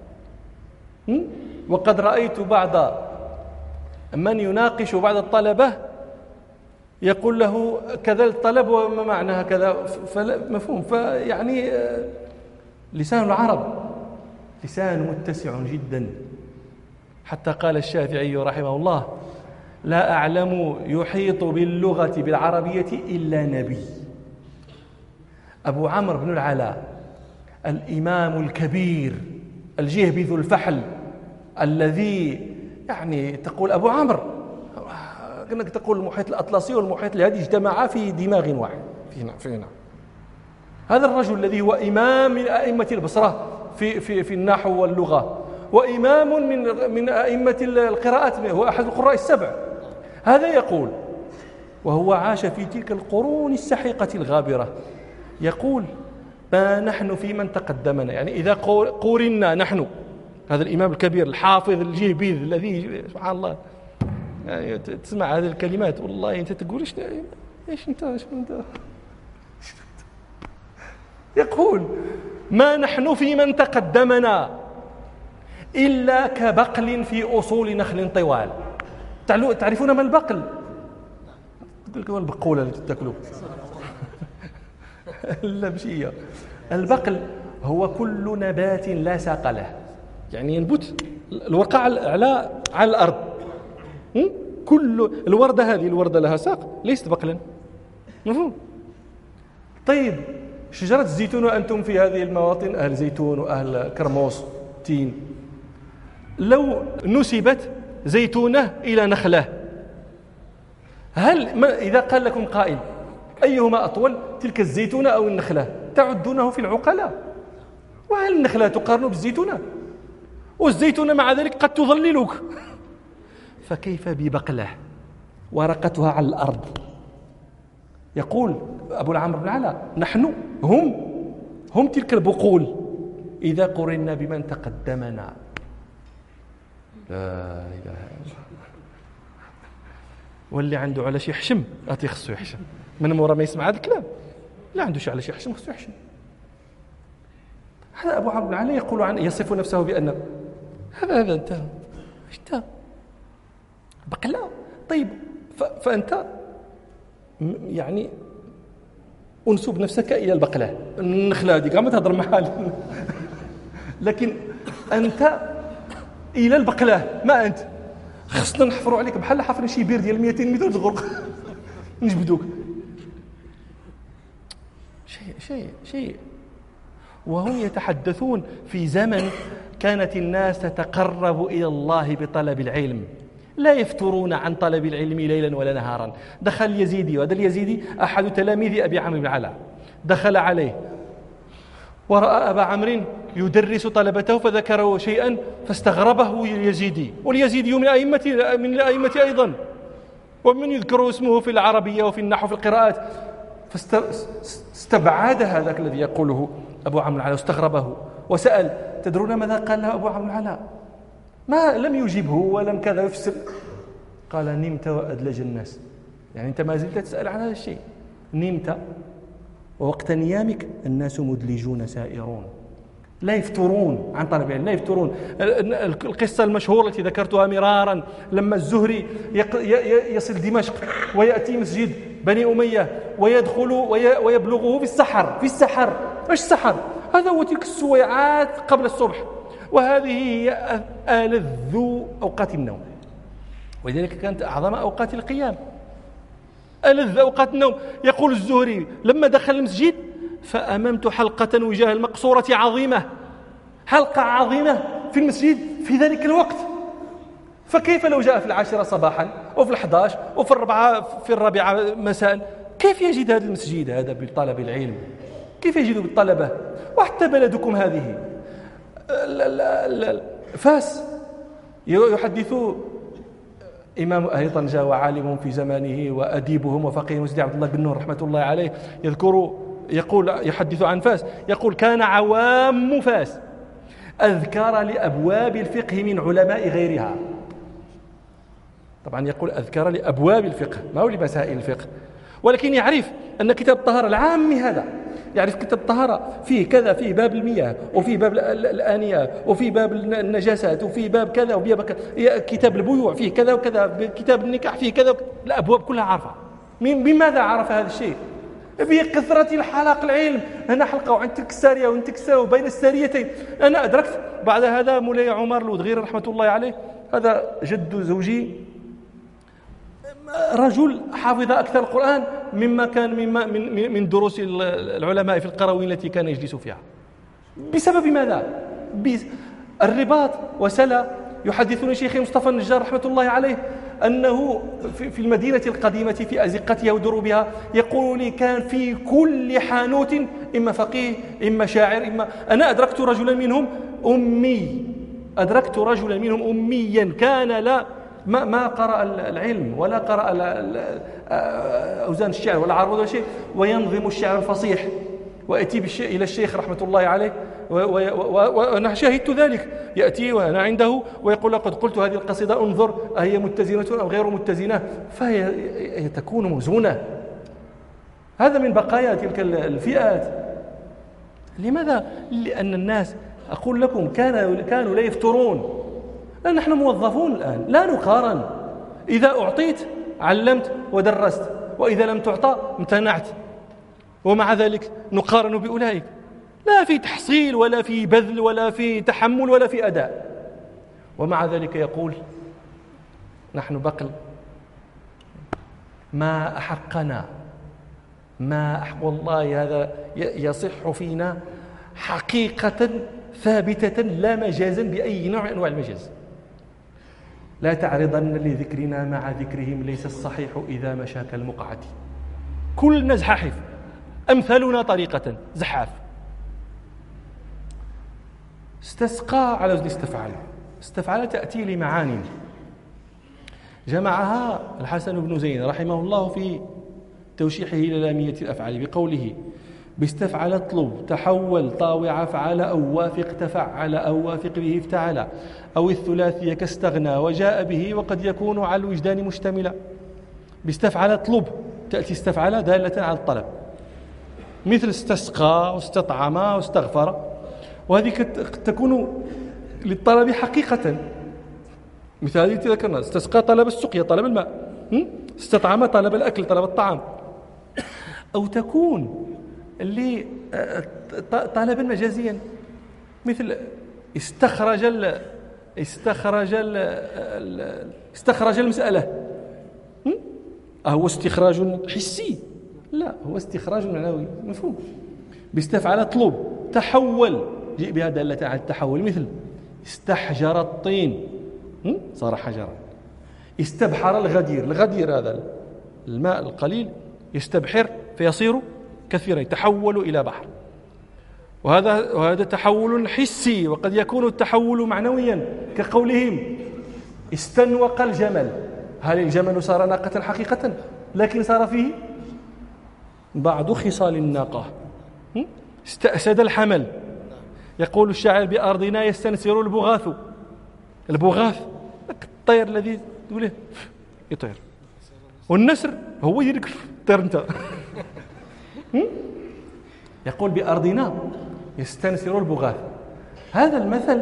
وقد رأيت بعض من يناقش بعض الطلبة يقول له كذا الطلب وما معناها كذا، مفهوم. فيعني لسان العرب لسان متسع جدا، حتى قال الشافعي رحمه الله: لا أعلم يحيط باللغة بالعربية إلا نبي. أبو عمرو بن العلاء الإمام الكبير الجهبذ الفحل، الذي يعني تقول أبو عمرو، كأنك تقول المحيط الأطلسي والمحيط الهادي اجتمعا في دماغ واحد فينا فينا. هذا الرجل الذي هو إمام من أئمة البصرة في في في النحو واللغة، وإمام من من أئمة القراءات، هو أحد القراء السبع. هذا يقول، وهو عاش في تلك القرون السحيقة الغابرة، يقول: ما نحن في من تقدمنا، يعني إذا قورنا نحن، هذا الإمام الكبير الحافظ الجهبيذ الذي سبحان الله، يعني تسمع هذه الكلمات والله أنت تقول إيش إيش أنت إيش أنت يقول: ما نحن في من تقدمنا إلا كبقل في أصول نخل طوال. تعرفون ما البقل؟ تقول لكم البقولة اللي تاكلوه اللبشية. البقل هو كل نبات لا ساق له، يعني ينبت الورقة على على الأرض. كل الوردة هذه الوردة لها ساق، ليست بقلا، مفهوم؟ طيب شجرة الزيتون، وأنتم في هذه المواطن أهل زيتون وأهل كرموس تين، لو نسبت زيتونة إلى نخلة، هل ما إذا قال لكم قائل أيهما أطول، تلك الزيتونة أو النخلة، تعدونه في العقلاء؟ وهل النخلة تقارن بالزيتونة؟ والزيتونة مع ذلك قد تظللك، فكيف ببقلة ورقتها على الأرض؟ يقول أبو العمرو بن العلاء: نحن هم هم تلك البقول إذا قرنا بمن تقدمنا. لا إله إلا الله. واللي عنده على شي حشم أتي خصو يحشم، من مورا ما يسمع هذا الكلام، لا عنده شي على شي حشم خصو يحشم. هذا أبو عمرو بن العلاء يقول عن يصف نفسه بأن هذا هذا أنت إيش أنت بقلة. طيب فأنت يعني أنسب نفسك إلى البقلة، النخلة هذيك ما تهضر معها لكن أنت إلى البقلة، ما أنت. خصنا نحفروا عليك بحال حفر شي بير ديال مئتين متر تغرق نجبدوك. شيء شيء شيء وهم يتحدثون في زمن كانت الناس تتقرب إلى الله بطلب العلم، لا يفترون عن طلب العلم ليلا ولا نهارا. دخل اليزيدي، وهذا اليزيدي أحد تلاميذ أبي عمرو بن العلاء، دخل عليه ورأى أبا عمرو يدرس طلبته فذكره شيئا فاستغربه اليزيدي، واليزيدي من أئمة من الأئمة أيضا، ومن يذكر اسمه في العربية وفي النحو في القراءات، فاستبعد هذاك الذي يقوله أبو عمرو العلاء واستغربه وسأل: تدرون ماذا قال له أبو عمرو العلاء؟ ما لم يجيبه ولم كذا يفسر. قال: نمت وأدلج الناس. يعني أنت ما زلت تسأل عن هذا الشيء. نمت ووقت نيامك الناس مدلجون سائرون، لا يفترون عن طلب العلم، لا يفترون. القصة المشهورة التي ذكرتها مرارا لما الزهري يصل دمشق ويأتي مسجد بني أمية ويدخل ويبلغه في السحر. في السحر ايش السحر؟ هذا هو تلك السويعات قبل الصبح، وهذه هي ألذ أوقات النوم، ولذلك كانت أعظم أوقات القيام، ألذ أوقات النوم. يقول الزهري: لما دخل المسجد فأممت حلقة وجاه المقصورة عظيمة، حلقة عظيمة في المسجد في ذلك الوقت، فكيف لو جاء في العاشرة صباحا وفي الحداش وفي الربعة في الرابعة مساء؟ كيف يجد هذا المسجد هذا بطلب العلم؟ كيف يجد بالطلبة؟ وحتى بلدكم هذه فاس يحدث إمام أهل طنجة وعالم في زمانه وأديبهم وفقيه سيدي عبد الله بن نور رحمة الله عليه، يذكر يقول يحدث عن فاس، يقول: كان عوام فاس أذكر لأبواب الفقه من علماء غيرها. طبعا يقول أذكر لأبواب الفقه، ما هو لمسائل الفقه، ولكن يعرف أن كتاب الطهارة العامي هذا، يعرف كتاب الطهارة فيه كذا، فيه باب المياه وفيه باب الآنية وفيه باب النجاسات وفيه باب كذا وفيه باب كذا، كتاب البيوع فيه كذا وكذا، كتاب النكاح فيه كذا وكذا. الأبواب كلها عارفة. بماذا عرف هذا الشيء؟ بكثرة الحلق العلم. أنا حلقة وعند تلك السارية وعند تلك السارية وبين الساريتين. أنا أدركت بعد هذا مولاي عمر الودغير رحمة الله عليه، هذا جد زوجي، رجل حافظ أكثر القرآن مما كان مما من من دروس العلماء في القرويين التي كان يجلس فيها. بسبب ماذا؟ الرباط. وسلا يحدثني شيخي مصطفى النجار رحمة الله عليه أنه في المدينة القديمة في أزقتها ودروبها، يقول لي: كان في كل حانوت إما فقيه إما شاعر إما. أنا أدركت رجلا منهم أمي، أدركت رجلا منهم أميا كان لا ما ما قرأ العلم ولا قرأ أوزان الشعر ولا عروض ولا شيء، وينظم الشعر الفصيح، ويأتي إلى الشيخ رحمة الله عليه، وأنا شاهدت ذلك، يأتي وأنا عنده ويقول: لقد قلت هذه القصيدة، انظر أهي متزنة أم غير متزنة، فهي تكون موزونة. هذا من بقايا تلك الفئات. لماذا؟ لأن الناس، أقول لكم، كانوا كانوا لا يفترون. لأن نحن موظفون الآن، لا نقارن. إذا أعطيت علمت ودرست، وإذا لم تعطى امتنعت، ومع ذلك نقارن بأولئك، لا في تحصيل ولا في بذل ولا في تحمل ولا في أداء. ومع ذلك يقول: نحن بقل، ما أحقنا، ما أحق، والله هذا يصح فينا حقيقة ثابتة لا مجازا بأي نوع من أنواع المجاز. لا تعرضن لذكرنا مع ذكرهم، ليس الصحيح إذا مشى كالمقعد. كلنا زحاحف، أمثالنا طريقة زحاف. استسقى على وزن استفعل. استفعل تأتي لمعاني جمعها الحسن بن زين رحمه الله في توشيحه للامية الأفعال بقوله: باستفعل اطلب تحول طاوع فعل أو وافق تفعل أو وافق به افتعل، أو الثلاثي كاستغنى وجاء به، وقد يكون على الوجدان مشتملا. باستفعل اطلب تأتي استفعل دالة على الطلب، مثل استسقى واستطعم واستغفر، وهذه قد تكون للطلب حقيقة، مثل هذه ذكرنا: استسقى طلب السقيا، طلب الماء، استطعم طلب الأكل، طلب الطعام. أو تكون طلبا مجازيا، مثل استخرج ال استخرج ال استخرج المسألة. أهو استخراج حسي؟ لا، هو استخراج معنوي مفهوم. باستفعل اطلب تحول، جيء بها دالة على التحول، مثل استحجر الطين صار حجرا. استبحر الغدير. الغدير هذا الماء القليل يستبحر فيصير كثيرا، يتحول إلى بحر. وهذا وهذا تحول حسي، وقد يكون التحول معنويا كقولهم استنوق الجمل. هل الجمل صار ناقة حقيقة؟ لكن صار فيه بعض خصال الناقة. استأسد الحمل. يقول الشاعر بأرضنا يستنسر البغاث. البغاث الطير الذي تقوله يطير، والنسر هو يديرك طير انت. يقول بأرضنا يستنسر البغاث. هذا المثل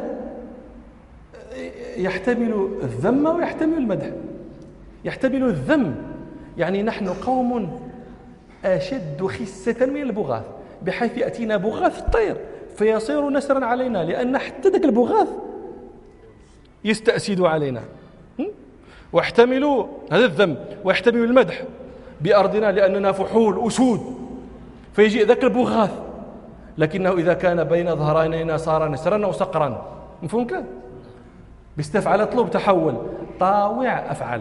يحتمل الذم ويحتمل المدح. يحتمل الذم، يعني نحن قوم أشد خسة من البغاث، بحيث يأتينا بغاث الطير فيصير نسرا علينا، لأن حتى ذاك البغاث يستأسد علينا. واحتملوا هذا الذم، واحتملوا المدح بأرضنا لأننا فحول أسود، فيجي ذاك البغاث لكنه إذا كان بين ظهرانينا صار نسرا أو صقرا. مفهوم كان؟ باستفعل طلب تحول. طاوع أفعل.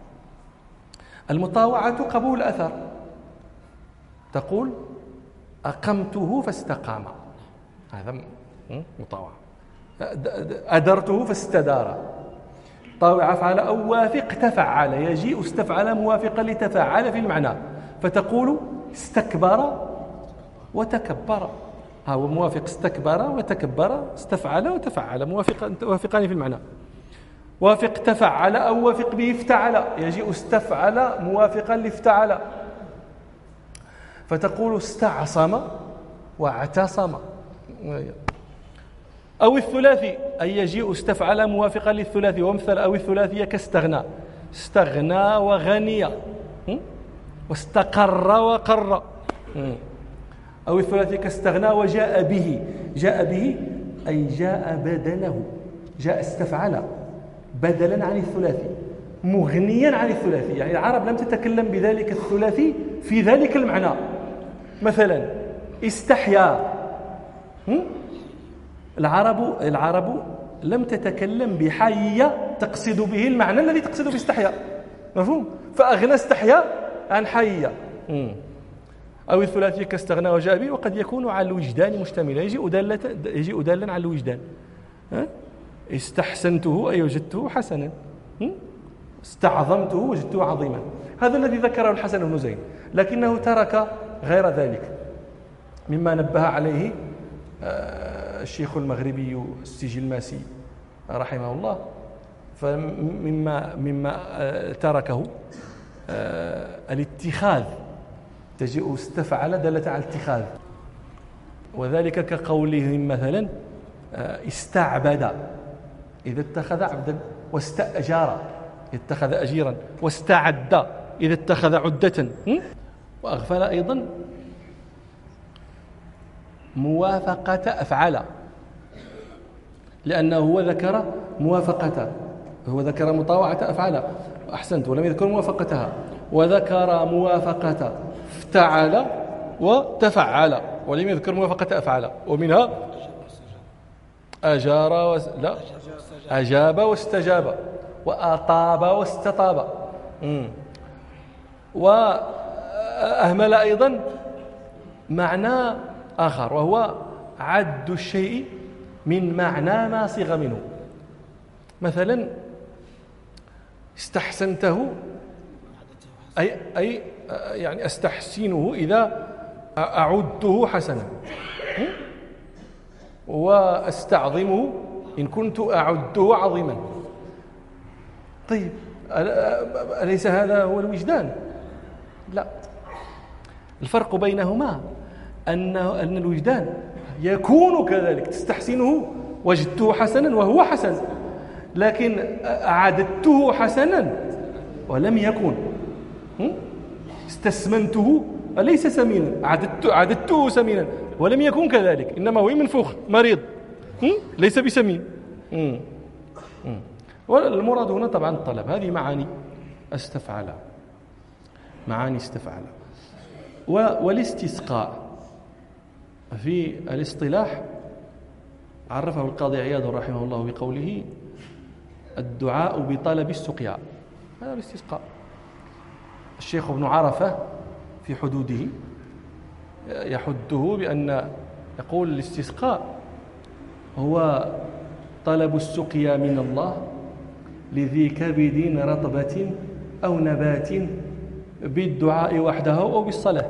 المطاوعة قبول الأثر. تقول أقمته فاستقام، هذا مطاوعة. أدرته فاستدار. طاوع أفعل أو وافق تفعل. يجيء استفعل موافقا لتفعل في المعنى، فتقول استكبر وتكبر. هو موافق استكبر وتكبر، استفعل وتفعل، موافق موافقان في المعنى. وافق تفعل أو وافق به افتعل. يجيء استفعل موافقا لافتعل، فتقول استعصم واعتصم. أو الثلاثي أي يجيء استفعل موافقا للثلاثي، وامثل أو الثلاثية كاستغنى. استغنى وغني، واستقر وقر. أو الثلاثي كاستغنى وجاء به. جاء به أي جاء بدله. جاء استفعل بدلا عن الثلاثي، مغنيا عن الثلاثي. يعني العرب لم تتكلم بذلك الثلاثي في ذلك المعنى. مثلا استحيا، العرب العرب لم تتكلم بحي تقصد به المعنى الذي تقصد باستحيا. مفهوم؟ فأغنى استحيا عن حي. أو الثلاثي كاستغنى وجاء به، وقد يكون على الوجدان مشتملا، يجي أدالة يجي أدالا على الوجدان. استحسنته أي وجدته حسنا، استعظمته وجدته عظيما. هذا الذي ذكره الحسن بن زين، لكنه ترك غير ذلك مما نبه عليه الشيخ المغربي السجلماسي رحمه الله. فمما مما تركه الاتخاذ. تجيء استفعل دلت على الاتخاذ، وذلك كقولهم مثلا استعبد إذا اتخذ عبدا، واستأجار اتخذ أجيرا، واستعد إذا اتخذ عدة. وأغفل أيضا موافقة أفعل، لأنه هو ذكر موافقة، هو ذكر مطاوعة أفعل. أحسنت، ولم يذكر موافقتها. وذكر موافقة افتعل وتفعل، ولم يذكر موافقة أفعل. ومنها أجار وس... لا أجاب واستجاب، وأطاب واستطاب. وأهمل أيضا معنى آخر، وهو عد الشيء من معنى ما صيغ منه. مثلا استحسنته أي, أي يعني أستحسنه إذا أعده حسنا، وأستعظمه إن كنت أعده عظيما. طيب أليس هذا هو الوجدان؟ لا، الفرق بينهما أن أن الوجدان يكون كذلك، تستحسنه وجدته حسنا وهو حسن، لكن أعددته حسنا ولم يكن. استسمنته أليس سمينا، عددته, عددته سمينا ولم يكن كذلك، إنما هو منفوخ مريض ليس بسمين. والمراد هنا طبعا الطلب. هذه معاني استفعل، معاني استفعل. والاستسقاء في الاصطلاح عرفه القاضي عياض رحمه الله بقوله الدعاء بطلب السقيا. هذا الاستسقاء. الشيخ ابن عرفة في حدوده يحده بأن يقول الاستسقاء هو طلب السقيا من الله لذي كبد رطبة أو نبات بالدعاء وحده أو بالصلاة.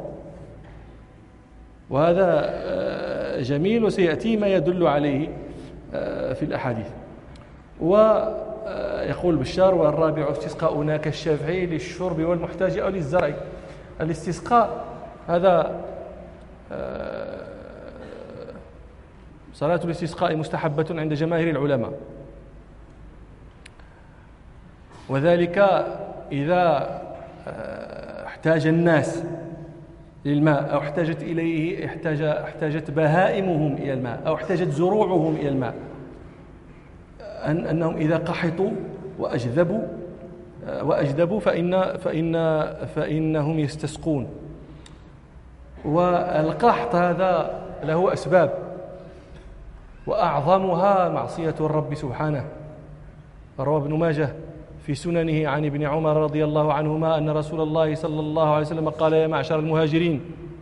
وهذا جميل وسيأتي ما يدل عليه في الأحاديث. ويقول بشار والرابع استسقاؤنا كالشافعي للشرب والمحتاج أو للزرع. الاستسقاء هذا صلاة الاستسقاء مستحبة عند جماهير العلماء، وذلك إذا احتاج الناس للماء أو احتاجت إليه احتاج احتاجت بهائمهم إلى الماء أو احتاجت زروعهم إلى الماء، أن أنهم إذا قحطوا وأجذبوا وأجذبوا فإن فإن فإنهم يستسقون. والقحط هذا له أسباب، وأعظمها معصية الرب سبحانه. روى ابن ماجه في سننه عن ابن عمر رضي الله عنهما أن رسول الله صلى الله عليه وسلم قال: يا معشر المهاجرين،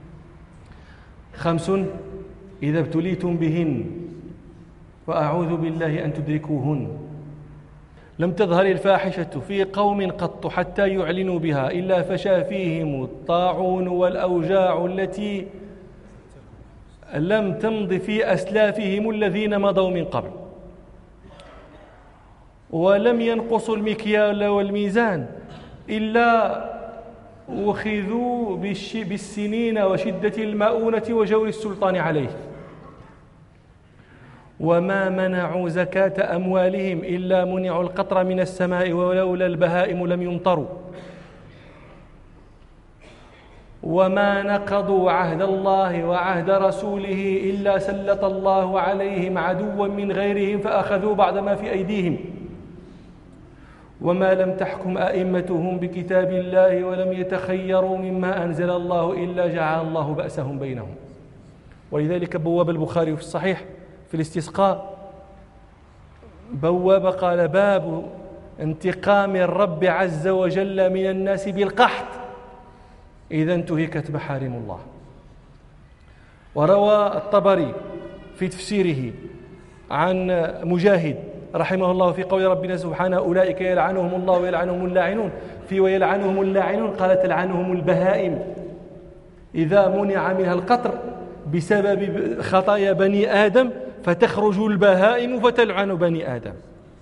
خمس إذا ابتليتم بهن وأعوذ بالله أن تدركوهن لم تظهر الفاحشة في قوم قط حتى يعلنوا بها إلا فشى فيهم الطاعون والأوجاع التي لم تمض في أسلافهم الذين مضوا من قبل، ولم ينقصوا المكيال والميزان إلا أخذوا بالسنين وشدة المؤونة وجور السلطان عليه، وما منعوا زكاة أموالهم إلا منعوا القطر من السماء ولولا البهائم لم يمطروا، وما نقضوا عهد الله وعهد رسوله إلا سلط الله عليهم عدوا من غيرهم فأخذوا بعض ما في أيديهم، وما لم تحكم أئمتهم بكتاب الله ولم يتخيروا مما أنزل الله إلا جعل الله بأسهم بينهم. ولذلك بواب البخاري في الصحيح في الاستسقاء بواب قال: باب انتقام الرب عز وجل من الناس بالقحط إذا انتهكت محارم الله. وروى الطبري في تفسيره عن مجاهد رحمه الله في قول ربنا سبحانه: أولئك يلعنهم الله ويلعنهم اللاعنون، في ويلعنهم اللاعنون قال: تلعنهم البهائم إذا منع منها القطر بسبب خطايا بني آدم فتخرج البهائم فتلعن بني آدم.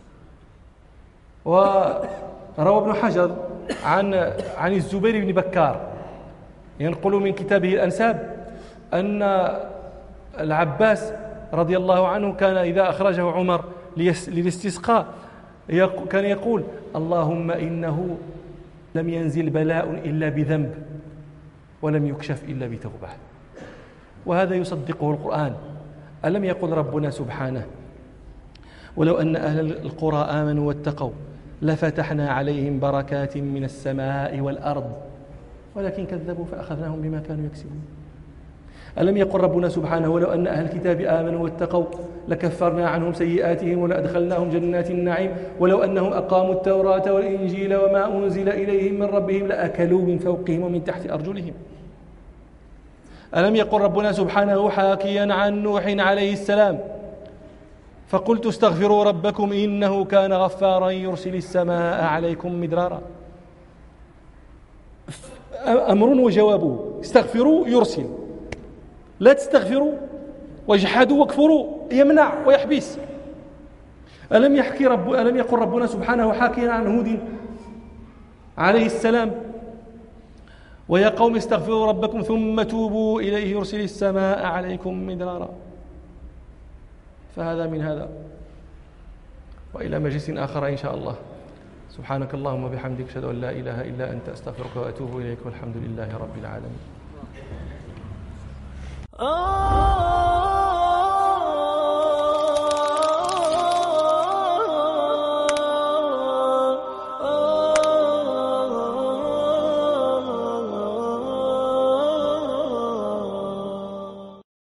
وروى ابن حجر عن عن الزبير بن بكار ينقل من كتابه الأنساب أن العباس رضي الله عنه كان إذا أخرجه عمر للاستسقاء كان يقول: اللهم إنه لم ينزل بلاء إلا بذنب ولم يكشف إلا بتوبة. وهذا يصدقه القرآن. ألم يقل ربنا سبحانه: ولو أن أهل القرى آمنوا واتقوا لفتحنا عليهم بركات من السماء والأرض ولكن كذبوا فأخذناهم بما كانوا يكسبون. ألم يقل ربنا سبحانه: ولو أن أهل الكتاب آمنوا واتقوا لكفرنا عنهم سيئاتهم ولأدخلناهم جنات النعيم ولو أنهم أقاموا التوراة والإنجيل وما أنزل إليهم من ربهم لأكلوا من فوقهم ومن تحت أرجلهم. ألم يقل ربنا سبحانه حاكيا عن نوح عليه السلام: فقلت استغفروا ربكم إنه كان غفارا يرسل السماء عليكم مدرارا. أمر وجوابه: استغفروا يرسل، لا تستغفروا واجحدوا واكفروا يمنع ويحبس. ألم يحكي رب ألم يقل ربنا سبحانه حاكيا عن هود عليه السلام: ويا قوم استغفروا ربكم ثم توبوا إليه يرسل السماء عليكم مدرارا. فهذا من هذا. وإلى مجلس آخر إن شاء الله. سبحانك اللهم وبحمدك أشهد أن لا إله إلا أنت أستغفرك وأتوب إليك والحمد لله رب العالمين.